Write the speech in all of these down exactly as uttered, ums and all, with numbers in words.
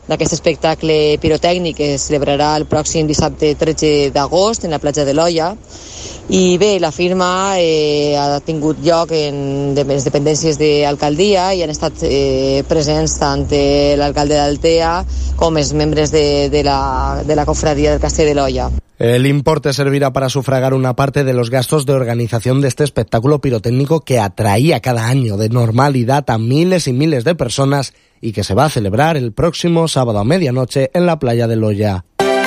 d'aquest espectacle pirotècnic que es celebrarà el pròxim dissabte tretze d'agost en la platja de l'Olla. I bé, la firma eh, ha tingut lloc en les dependències d'alcaldia i han estat eh, presents tant l'alcalde d'Altea com els membres de, de, la, de la cofradía del Castell de l'Olla. El importe servirá para sufragar una parte de los gastos de organización de este espectáculo pirotécnico que atraía cada año de normalidad a miles y miles de personas y que se va a celebrar el próximo sábado a medianoche en la playa de l'Olla.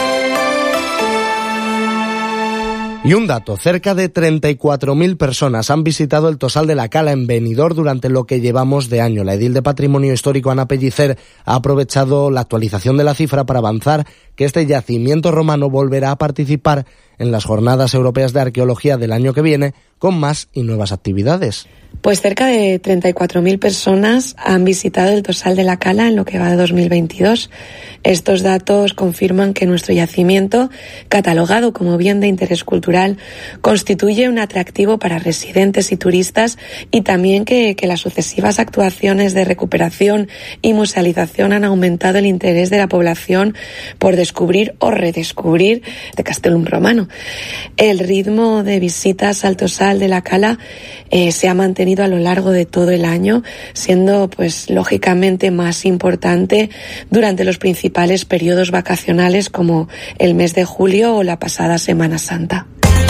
Y un dato, cerca de treinta y cuatro mil personas han visitado el Tosal de la Cala en Benidorm durante lo que llevamos de año. La edil de Patrimonio Histórico, Ana Pellicer, ha aprovechado la actualización de la cifra para avanzar que este yacimiento romano volverá a participar en las Jornadas Europeas de Arqueología del año que viene con más y nuevas actividades. Pues cerca de treinta y cuatro mil personas han visitado el Tosal de la Cala en lo que va de dos mil veintidós. Estos datos confirman que nuestro yacimiento, catalogado como bien de interés cultural, constituye un atractivo para residentes y turistas, y también que, que las sucesivas actuaciones de recuperación y musealización han aumentado el interés de la población por descubrir o redescubrir de Castellum romano. El ritmo de visitas al Tosal de la Cala eh, se ha mantenido a lo largo de todo el año, siendo pues lógicamente más importante durante los principales periodos vacacionales como el mes de julio o la pasada Semana Santa.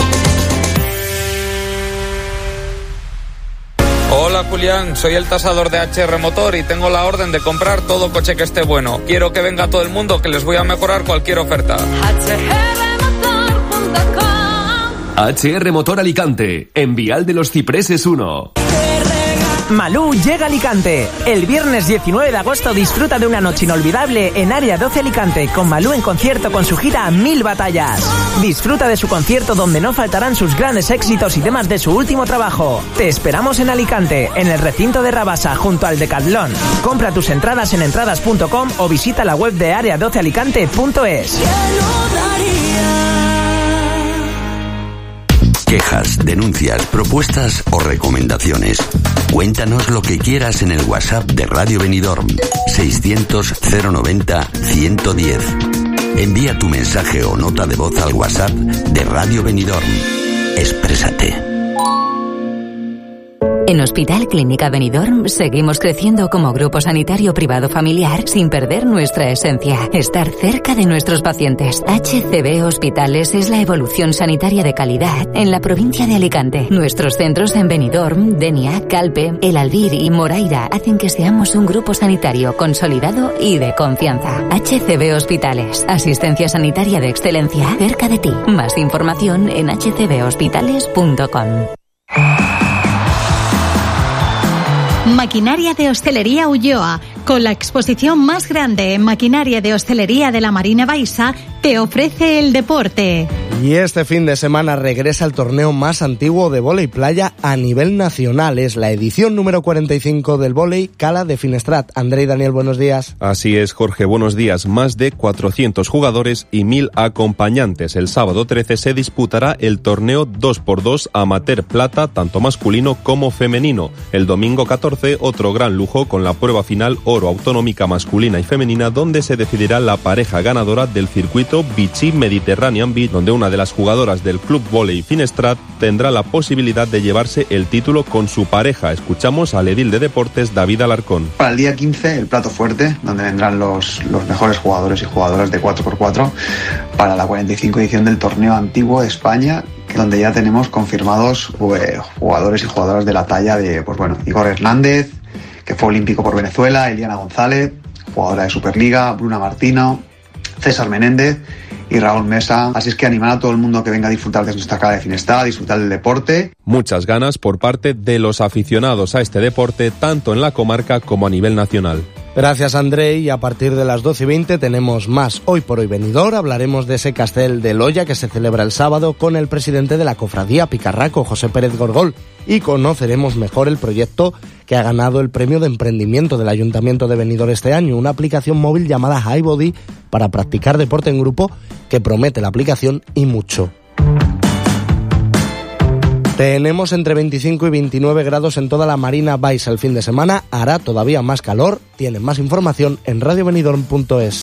Hola Julián, soy el tasador de H R Motor y tengo la orden de comprar todo coche que esté bueno. Quiero que venga todo el mundo, que les voy a mejorar cualquier oferta. H R Motor Alicante, en Vial de los Cipreses uno. Malú llega a Alicante. El viernes diecinueve de agosto disfruta de una noche inolvidable en Área doce Alicante, con Malú en concierto con su gira Mil Batallas. Disfruta de su concierto donde no faltarán sus grandes éxitos y temas de su último trabajo. Te esperamos en Alicante, en el recinto de Rabasa, junto al Decathlon. Compra tus entradas en entradas punto com o visita la web de área doce alicante punto es. Quejas, denuncias, propuestas o recomendaciones. Cuéntanos lo que quieras en el WhatsApp de Radio Benidorm seiscientos cero noventa ciento diez. Envía tu mensaje o nota de voz al WhatsApp de Radio Benidorm. Exprésate. En Hospital Clínica Benidorm seguimos creciendo como grupo sanitario privado familiar sin perder nuestra esencia, estar cerca de nuestros pacientes. H C B Hospitales es la evolución sanitaria de calidad en la provincia de Alicante. Nuestros centros en Benidorm, Denia, Calpe, El Albir y Moraira hacen que seamos un grupo sanitario consolidado y de confianza. H C B Hospitales, asistencia sanitaria de excelencia cerca de ti. Más información en h c b hospitales punto com. Maquinaria de Hostelería Ulloa, con la exposición más grande en maquinaria de hostelería de la Marina Baixa, te ofrece el deporte. Y este fin de semana regresa el torneo más antiguo de vóley playa a nivel nacional. Es la edición número cuarenta y cinco del vóley Cala de Finestrat. André y Daniel, buenos días. Así es, Jorge, buenos días. Más de cuatrocientos jugadores y mil acompañantes. El sábado trece se disputará el torneo dos por dos Amateur Plata, tanto masculino como femenino. El domingo catorce, otro gran lujo con la prueba final oro autonómica masculina y femenina, donde se decidirá la pareja ganadora del circuito Vichy Mediterranean Beach, donde una de las jugadoras del Club Vóley Finestrat tendrá la posibilidad de llevarse el título con su pareja. Escuchamos al edil de deportes David Alarcón. Para el día quince, el plato fuerte, donde vendrán los, los mejores jugadores y jugadoras de cuatro por cuatro para la cuarenta y cinco edición del torneo antiguo de España, donde ya tenemos confirmados pues, jugadores y jugadoras de la talla de, pues bueno, Igor Hernández, que fue olímpico por Venezuela, Eliana González, jugadora de Superliga, Bruna Martino, César Menéndez y Raúl Mesa. Así es que animar a todo el mundo que venga a disfrutar de nuestra Cala de Finestrat, a disfrutar del deporte. Muchas ganas por parte de los aficionados a este deporte, tanto en la comarca como a nivel nacional. Gracias, André, y a partir de las doce y veinte tenemos más Hoy por Hoy Benidorm. Hablaremos de ese Castell de l'Olla que se celebra el sábado con el presidente de la cofradía Picarraco, José Pérez Gorgol, y conoceremos mejor el proyecto que ha ganado el premio de emprendimiento del Ayuntamiento de Benidorm este año, una aplicación móvil llamada HiBody para practicar deporte en grupo que promete la aplicación y mucho. Tenemos entre veinticinco y veintinueve grados en toda la Marina Baixa el fin de semana. Hará todavía más calor. Tienen más información en radio benidorm punto es.